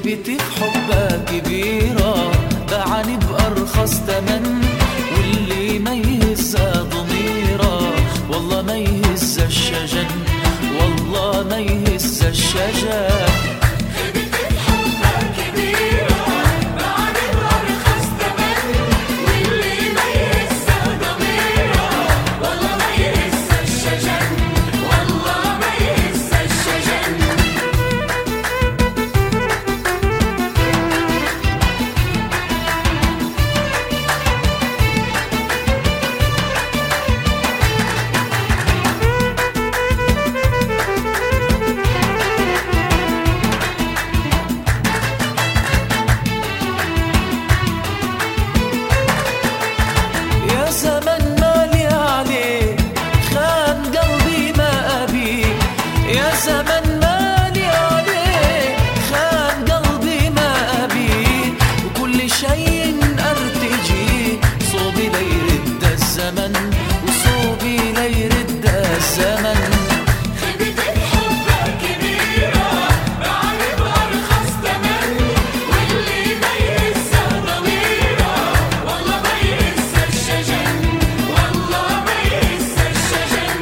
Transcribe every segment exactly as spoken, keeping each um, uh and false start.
خيبتي في حبها كبيرة، بعاني بأرخص تمن، واللي ما يهزها ضميرة والله ما يهزها الشجن، والله ما يهزها الشجن. زمن مالي عليه خان قلبي ما أبيه، وكل شيء أرتجيه صوبي ليرد الزمن، وصوبي ليرد الزمن. خيبة الحب كبيرة بعاني بأرخص تمن، واللي ما يهزها ضميرة والله ما يهزها الشجن، والله ما يهزها الشجن.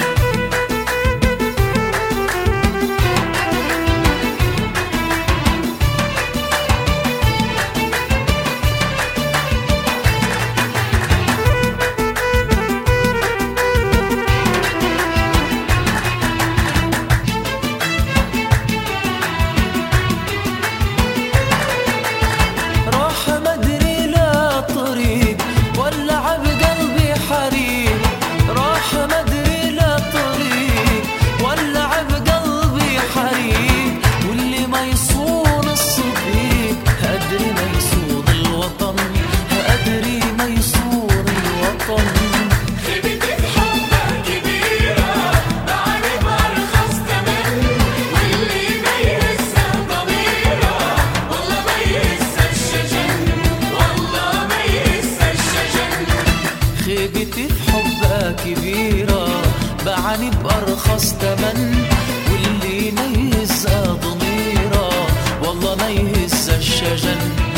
خيبتي في حبها كبيرة بعاني بأرخص تمن، واللي ما يهزها ضميرة والله ما يهزها الشجن.